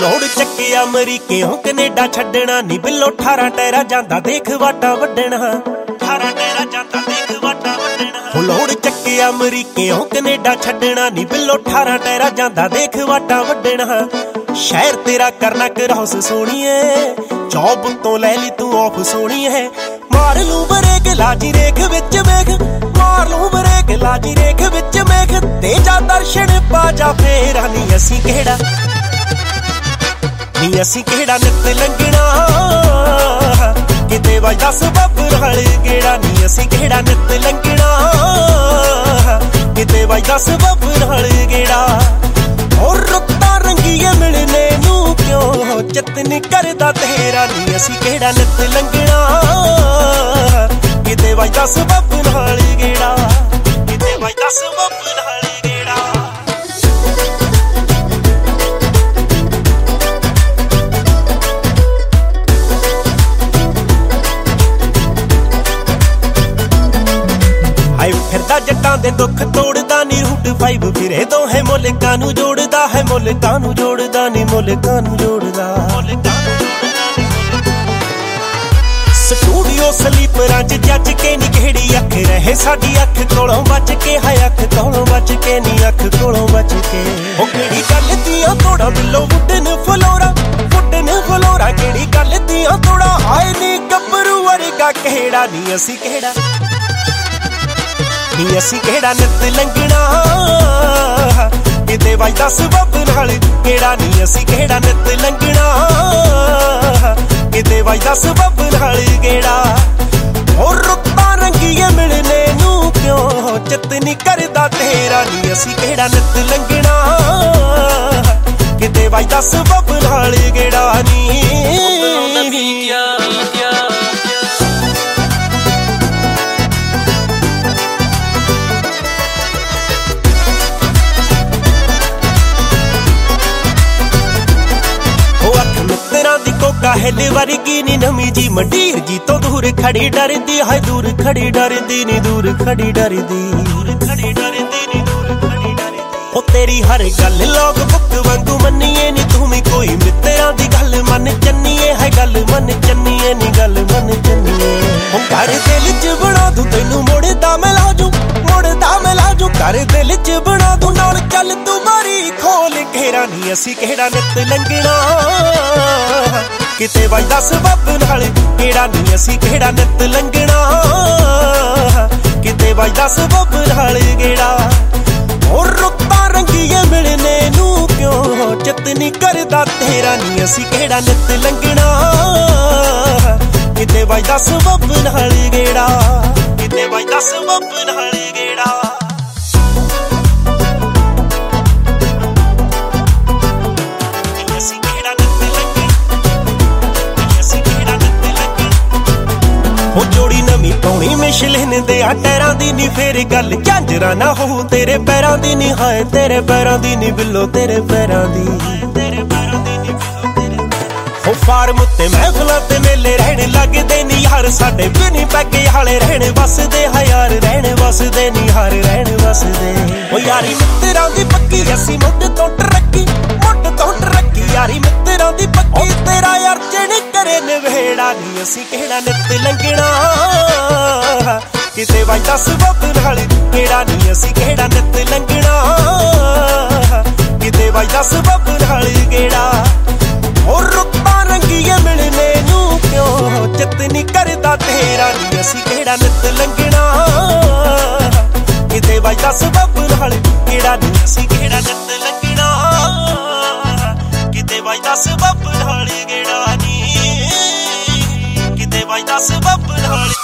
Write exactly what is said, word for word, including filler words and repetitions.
ਲੋੜ ਚੱਕਿਆ ਅਮਰੀਕਿਓਂ ਕੈਨੇਡਾ ਛੱਡਣਾ ਨੀ ਬਿੱਲੋ ਅਠਾਰਾਂ ਟੈਰਾ ਜਾਂਦਾ ਦੇਖ ਵਾਟਾ ਵੱਢਣਾ ਅਠਾਰਾਂ ਟੈਰਾ ਜਾਂਦਾ ਦੇਖ ਵਾਟਾ ਵੱਢਣਾ ਲੋੜ ਚੱਕਿਆ ਅਮਰੀਕਿਓਂ ਕੈਨੇਡਾ ਛੱਡਣਾ ਨੀ ਬਿੱਲੋ ਅਠਾਰਾਂ ਟੈਰਾ ਜਾਂਦਾ ਦੇਖ ਵਾਟਾ ਵੱਢਣਾ ਸ਼ਹਿਰ ਤੇਰਾ ਕਰਨਾ ਕਰੌਸ ਸੋਣੀਏ ਜੌਬ ਤੋਂ ਲੈ ਲਈ ਤੂੰ ਆਫ ਸੋਣੀਏ ਮਾਰ ਲੂੰ ਬਰੇਕ ਲਾਜੀ ਰੇਖ ਵਿੱਚ ਵੇਖ ਮਾਰ ਲੂੰ ਬਰੇਕ ਲਾਜੀ ਰੇਖ ਵਿੱਚ ਵੇਖ ਤੇ ਜਾ ਦਰਸ਼ਨ ਪਾ ਜਾ ਫੇਰ ਨੀ ਅਸੀਂ ਕਿਹੜਾ ਨੀ ਅਸੀਂ ਕਿਹੜਾ ਨਿੱਤ ਲੰਘਣਾ ਕਿਤੇ ਵੱਜਦਾ ਸਬੱਬ ਨਾਲ ਗੇੜਾ ਨੀ ਅਸੀਂ ਕਿਹੜਾ ਨਿੱਤ ਲੰਘਣਾ ਕਿਤੇ ਵੱਜਦਾ ਸਬੱਬ ਨਾਲ ਗੇੜਾ ਹੋਰ ਰੁੱਤਾਂ ਰੰਗੀਏ ਮਿਲਨੇ ਨੂੰ ਕਿਉਂ ਚਿੱਤ ਨੀ ਕਰਦਾ ਤੇਰਾ ਨੀ ਅਸੀਂ ਕਿਹੜਾ ਨਿੱਤ ਲੰਘਣਾ ਕਿਤੇ ਵੱਜਦਾ ਸਬੱਬ ਨਾਲ ਗੇੜਾ ਕਿਤੇ ਵੱਜਦਾ ਸਬੱਬ ਨਾਲ ਗੇੜਾ ਆਈ ਫਿਰਦਾ ਜੱਟਾਂ ਦੇ ਦੁੱਖ ਤੋੜਦਾ ਨੀ ਰੂਟ ਫਾਈਵ ਫਿਰੇ ਦੋਹੇ ਮੁਲਕਾਂ ਨੂੰ ਜੋੜਦਾ ਹੈ ਮੁਲਕਾਂ ਨੂੰ ਜੋੜਦਾ ਨੀ ਮੁਲਕਾਂ ਨੂੰ ਜੋੜਦਾ ਸਟੂਡੀਓ ਸਲੀਪਰਾਂ ਚ ਜੱਜ ਕੇ ਨੀ ਕਿਹੜੀ ਅੱਖ ਰਹੇ ਸਾਡੀ ਅੱਖ ਕੋਲੋਂ ਬਚ ਕੇ ਹੈ ਅੱਖ ਕੋਲੋਂ ਬਚ ਕੇ ਨੀ ਅੱਖ ਕੋਲੋਂ ਬਚ ਕੇ ਉਹ ਕਿਹੜੀ ਗੱਲ ਦੀਆਂ ਤੋੜਾ ਬਿੱਲੋ ਵੁੱਡਨ ਫਲੋਰਾ ਵੁੱਡਨ ਫਲੋਰਾ ਕਿਹੜੀ ਗੱਲ ਦੀਆਂ ਤੋੜਾ ਹਾਏ ਨੀ ਗੱਭਰੂ ਵਰਗਾ ਕਿਹੜਾ ਨੀ ਅਸੀਂ ਕਿਹੜਾ ਨੀ ਅਸੀਂ ਕਿਹੜਾ ਨਿੱਤ ਲੰਘਣਾ ਕਿਤੇ ਵੱਜਦਾ ਸਬੱਬ ਨਾਲ ਕਿਹੜਾ ਨੀ ਅਸੀਂ ਕਿਹੜਾ ਨਿੱਤ ਲੰਘਣਾ ਕਿਤੇ ਵੱਜਦਾ ਸਬੱਬ ਨਾਲ ਗੇੜਾ ਹੋਰ ਰੁੱਤਾਂ ਰੰਗੀਏ ਮਿਲਨੇ ਨੂੰ ਕਿਉਂ ਚਿੱਤ ਨੀ ਕਰਦਾ ਤੇਰਾ ਨੀ ਅਸੀਂ ਕਿਹੜਾ ਨਿੱਤ ਲੰਘਣਾ ਕਿਤੇ ਵੱਜਦਾ ਸਬੱਬ ਨਾਲ ਗੇੜਾ ਨੀ ਕਾਹਲੇ ਵਰਗੀ ਨੀ ਨਵੀਂ ਜੀ ਮੰਡੀਰ ਜੀ ਤੋਂ ਦੂਰ ਖੜੀ ਡਰਦੀ ਹੈ ਦੂਰ ਖੜੀ ਡਰਦੀ ਨੀ ਦੂਰ ਖੜੀ ਡਰਦੀ ਦੂਰ ਖੜੀ ਡਰਦੀ ਨੀ ਦੂਰ ਖੜੀ ਡਰਦੀ ਉਹ ਤੇਰੀ ਹਰ ਗੱਲ ਲੋਕ ਬੁੱਕ ਵਾਂਗੂ ਮੰਨੀਏ ਨੀ ਤੂੰ ਵੀ ਕੋਈ ਮਿੱਤਰਾਂ ਦੀ ਗੱਲ ਮੰਨ ਚੰਨੀਏ ਹੈ ਗੱਲ ਮੰਨ ਚੰਨੀਏ ਨੀ ਗੱਲ ਮੰਨ ਚੰਨੀਏ ਉਹ ਘਰ ਦਿਲ ਚ ਬਣਾ ਦੂੰ ਤੈਨੂੰ ਮੁੜਦਾ ਮੈਂ ਲਾਜੂ ਮੁੜਦਾ ਮੈਂ ਲਾਜੂ ਘਰ ਦਿਲ ਚ ਬਣਾ ਦੂੰ ਨਾਲ ਚੱਲ ਤੂੰ ਮਾਰੀ ਖੋਲ ਘੇਰਾ ਨੀ ਅਸੀਂ ਕਿਹੜਾ ਨਿੱਤ ਲੰਘਣਾ ਕਿਤੇ ਵੱਜਦਾ ਸਬੱਬ ਨਾਲ ਕਿਹੜਾ ਨੀ ਅਸੀਂ ਕਿਹੜਾ ਨਿੱਤ ਲੰਘਣਾ ਕਿਤੇ ਵੱਜਦਾ ਸਬੱਬ ਨਾਲ ਗੇੜਾ ਹੋਰ ਰੁੱਤਾਂ ਰੰਗੀਏ ਮਿਲਨੇ ਨੂੰ ਕਿਉਂ ਚਿੱਤ ਨੀ ਕਰਦਾ ਤੇਰਾ ਨੀ ਅਸੀਂ ਕਿਹੜਾ ਨਿੱਤ ਲੰਘਣਾ ਕਿਤੇ ਵੱਜਦਾ ਸਬੱਬ ਨਾਲ ਗੇੜਾ ਕਿਤੇ ਵੱਜਦਾ ਸਬੱਬ ਨਾਲ ਗੇੜਾ ਉਹ ਜੋੜੀ ਨਵੀਂ ਪਾਉਣੀ ਮਿਸ਼ਲਿਨ ਦੇ ਆ ਟੈਰਾਂ ਦੀ ਨੀ ਫੇਰ ਗੱਲ ਝਾਂਜਰਾ ਨਾ ਹੋਊ ਤੇਰੇ ਪੈਰਾਂ ਦੀ ਨੀ ਹਾਏ ਤੇਰੇ ਪੈਰਾਂ ਦੀ ਨੀ ਬਿੱਲੋ ਤੇਰੇ ਪੈਰਾਂ ਦੀ ਤੇਰੇ ਪੈਰਾਂ ਦੀ ਨੀ ਬਿੱਲੋ ਤੇਰੇ ਉਹ ਫਾਰਮ ਉੱਤੇ ਮਹਿਫਲਾਂ ਤੇ ਮੇਲੇ ਰਹਿਣ ਲੱਗਦੇ ਨੀ ਯਾਰ ਸਾਡੇ ਬਿਨੀ ਪੈਗੇ ਹਾਲੇ ਰਹਿਣ ਵਸਦੇ ਹੈ ਯਾਰ ਰਹਿਣ ਵਸਦੇ ਨੀ ਹਾਰ ਰਹਿਣ ਵਸਦੇ ਉਹ ਯਾਰੀ ਮਿੱਤਰਾਂ ਦੀ ਪੱਕੀ ਅਸੀਂ ਮੁੱਢ ਤੋਂ ਟਰੱਕੀ ਮੁੱਢ ਤੋਂ ਟਰੱਕੀ ਯਾਰੀ ਮਿੱਤਰਾਂ ਦੀ ਪੱਕੀ ਤੇਰਾ ਯਾਰ ਚਣ ਕਰੇ ਨਵੇੜਾ ਨੀ ਅਸੀਂ ਕਿਹੜਾ ਨਿੱਤ ਲੰਘਣਾ ਕਿਤੇ ਵੱਜਦਾ ਸਬੱਬ ਨਾਲ ਕਿਹੜਾ ਨੀ ਅਸੀਂ ਕਿਹੜਾ ਨਿੱਤ ਲੰਘਣਾ ਕਿਤੇ ਵੱਜਦਾ ਸਬੱਬ ਨਾਲ ਗੇੜਾ ਹੋਰ ਰੁੱਤਾਂ ਰੰਗੀਏ ਮਿਲਨੇ ਨੂੰ ਕਿਉਂ ਚਿੱਤ ਨੀ ਕਰਦਾ ਤੇਰਾ ਨੀ ਅਸੀਂ ਕਿਹੜਾ ਨਿੱਤ ਲੰਘਣਾ ਕਿਤੇ ਵੱਜਦਾ ਸਬੱਬ ਨਾਲ ਕਿਹੜਾ ਨੀ ਅਸੀਂ ਕਿਹੜਾ ਨਿੱਤ ਲੰਘਣਾ ਕਿਤੇ ਵੱਜਦਾ ਸਬੱਬ ਨਾਲ ਗੇੜਾ ਨੀ ਕਿਤੇ ਵੱਜਦਾ ਸਬੱਬ ਨਾਲ